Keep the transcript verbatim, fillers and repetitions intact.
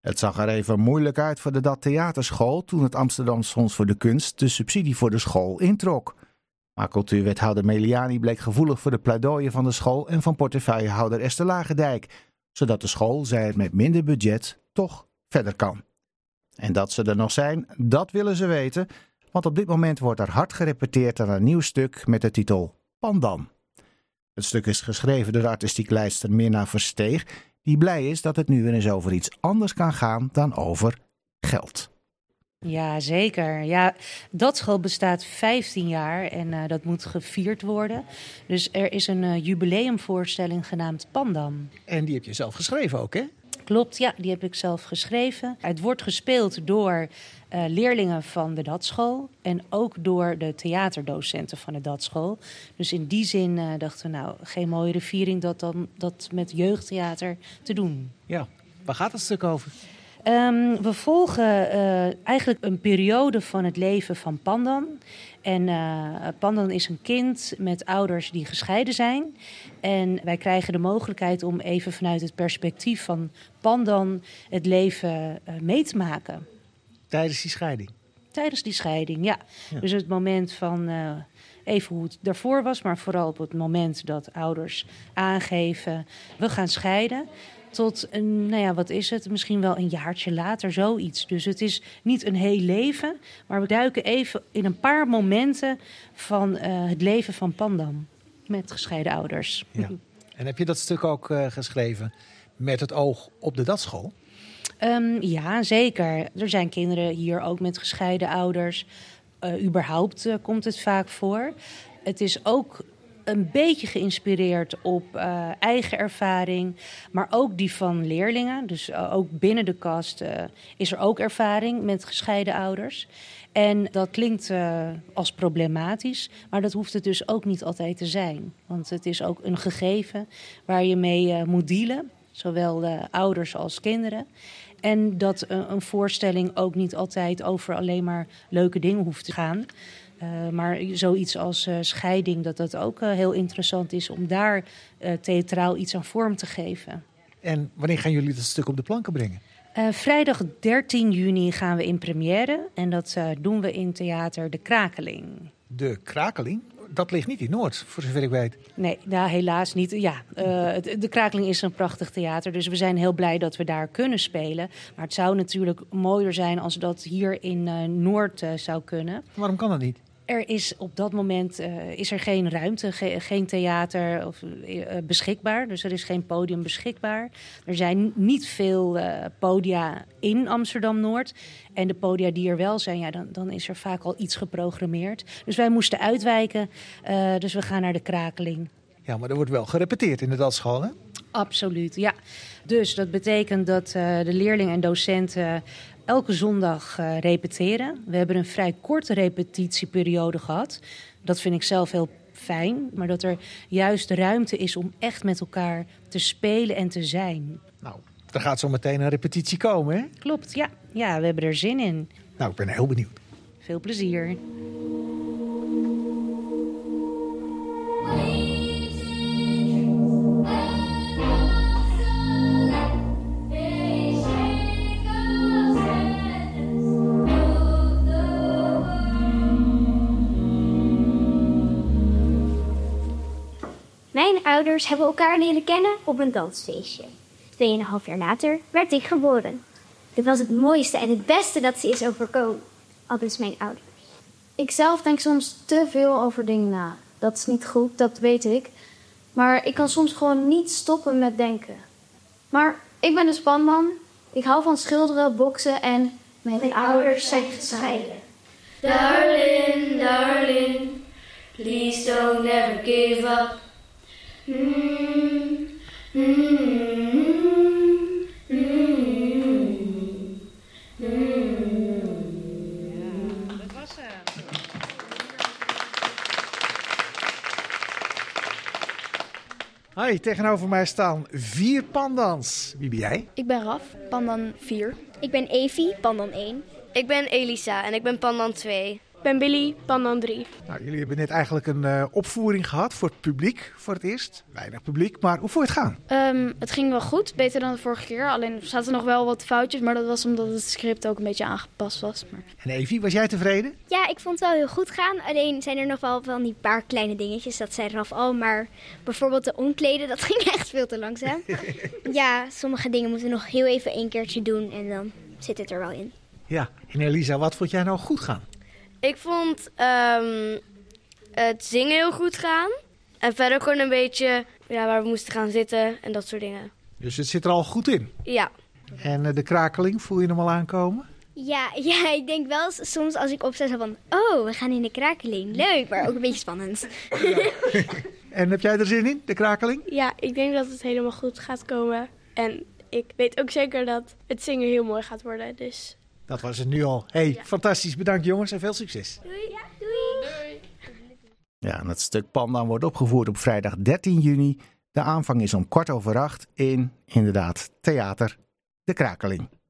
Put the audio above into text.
Het zag er even moeilijk uit voor de Dat Theaterschool toen het Amsterdamse Fonds voor de Kunst de subsidie voor de school introk. Maar cultuurwethouder Meliani bleek gevoelig voor de pleidooien van de school en van portefeuillehouder Esther Lagendijk, zodat de school, zei het met minder budget, toch verder kan. En dat ze er nog zijn, dat willen ze weten, want op dit moment wordt er hard gerepeteerd aan een nieuw stuk met de titel Pandan. Het stuk is geschreven door de artistiek leidster Mirna Versteeg, die blij is dat het nu weer eens over iets anders kan gaan dan over geld. Ja, zeker. Ja, dat school bestaat vijftien jaar en uh, dat moet gevierd worden. Dus er is een uh, jubileumvoorstelling genaamd Pandan. En die heb je zelf geschreven ook, hè? Klopt, ja, die heb ik zelf geschreven. Het wordt gespeeld door uh, leerlingen van de Datschool en ook door de theaterdocenten van de Datschool. Dus in die zin uh, dachten we, nou, geen mooiere viering dat dan dat met jeugdtheater te doen. Ja, waar gaat het stuk over? Um, we volgen uh, eigenlijk een periode van het leven van Pandan. En uh, Pandan is een kind met ouders die gescheiden zijn. En wij krijgen de mogelijkheid om even vanuit het perspectief van Pandan het leven uh, mee te maken. Tijdens die scheiding? Tijdens die scheiding, ja. ja. Dus het moment van uh, even hoe het daarvoor was, maar vooral op het moment dat ouders aangeven, we gaan scheiden. Tot, een, nou ja, wat is het? Misschien wel een jaartje later, zoiets. Dus het is niet een heel leven, maar we duiken even in een paar momenten van uh, het leven van Pandan met gescheiden ouders. Ja. En heb je dat stuk ook uh, geschreven met het oog op de Datschool? Um, ja, zeker. Er zijn kinderen hier ook met gescheiden ouders. Uh, überhaupt uh, komt het vaak voor. Het is ook een beetje geïnspireerd op uh, eigen ervaring, maar ook die van leerlingen. Dus uh, ook binnen de kast uh, is er ook ervaring met gescheiden ouders. En dat klinkt uh, als problematisch, maar dat hoeft het dus ook niet altijd te zijn. Want het is ook een gegeven waar je mee uh, moet dealen, zowel uh, ouders als kinderen. En dat uh, een voorstelling ook niet altijd over alleen maar leuke dingen hoeft te gaan. Uh, maar zoiets als uh, scheiding, dat dat ook uh, heel interessant is om daar uh, theatraal iets aan vorm te geven. En wanneer gaan jullie dat stuk op de planken brengen? Uh, vrijdag dertien juni gaan we in première en dat uh, doen we in theater De Krakeling. De Krakeling? Dat ligt niet in Noord, voor zover ik weet. Nee, nou, helaas niet. Ja, uh, De Krakeling is een prachtig theater, dus we zijn heel blij dat we daar kunnen spelen. Maar het zou natuurlijk mooier zijn als dat hier in uh, Noord uh, zou kunnen. Waarom kan dat niet? Er is op dat moment uh, is er geen ruimte, ge- geen theater of, uh, beschikbaar. Dus er is geen podium beschikbaar. Er zijn niet veel uh, podia in Amsterdam-Noord. En de podia die er wel zijn, ja, dan, dan is er vaak al iets geprogrammeerd. Dus wij moesten uitwijken. Uh, dus we gaan naar De Krakeling. Ja, maar er wordt wel gerepeteerd in de Datschool, hè? Absoluut, ja. Dus dat betekent dat uh, de leerlingen en docenten elke zondag uh, repeteren. We hebben een vrij korte repetitieperiode gehad. Dat vind ik zelf heel fijn. Maar dat er juist ruimte is om echt met elkaar te spelen en te zijn. Nou, er gaat zo meteen een repetitie komen, hè? Klopt, ja. Ja, we hebben er zin in. Nou, ik ben heel benieuwd. Veel plezier. Mijn ouders hebben elkaar leren kennen op een dansfeestje. Tweeënhalf jaar later werd ik geboren. Dit was het mooiste en het beste dat ze is overkomen. Aldus mijn ouders. Ik zelf denk soms te veel over dingen na. Dat is niet goed, dat weet ik. Maar ik kan soms gewoon niet stoppen met denken. Maar ik ben dus Pandan. Ik hou van schilderen, boksen en... Mijn ouders zijn gescheiden. Darling, darling, please don't ever give up. Mm, mm, mm, mm. Ja, dat was hem. Hoi, tegenover mij staan vier pandans. Wie ben jij? Ik ben Raf, Pandan vier. Ik ben Evie, Pandan één. Ik ben Elisa en ik ben Pandan twee. ben Billy, Pandan drie. Nou, jullie hebben net eigenlijk een uh, opvoering gehad voor het publiek, voor het eerst. Weinig publiek, maar hoe vond je het gaan? Um, het ging wel goed, beter dan de vorige keer. Alleen er zaten nog wel wat foutjes, maar dat was omdat het script ook een beetje aangepast was. Maar... En Evie, was jij tevreden? Ja, ik vond het wel heel goed gaan. Alleen zijn er nog wel van die paar kleine dingetjes, dat zei Raf al. Maar bijvoorbeeld de omkleden, dat ging echt veel te langzaam. Ja, sommige dingen moeten we nog heel even een keertje doen en dan zit het er wel in. Ja, en Elisa, wat vond jij nou goed gaan? Ik vond um, het zingen heel goed gaan. En verder gewoon een beetje ja, waar we moesten gaan zitten en dat soort dingen. Dus het zit er al goed in? Ja. En uh, de krakeling, voel je hem al aankomen? Ja, ja, ik denk wel soms als ik opsta zo van... Oh, we gaan in de krakeling. Leuk, maar ook een beetje spannend. Ja. En heb jij er zin in, de krakeling? Ja, ik denk dat het helemaal goed gaat komen. En ik weet ook zeker dat het zingen heel mooi gaat worden, dus... Dat was het nu al. Hey, ja. Fantastisch. Bedankt jongens en veel succes. Doei. Ja, doei. Doei. Ja, en het stuk Pandan wordt opgevoerd op vrijdag dertien juni. De aanvang is om kwart over acht in, inderdaad, Theater De Krakeling.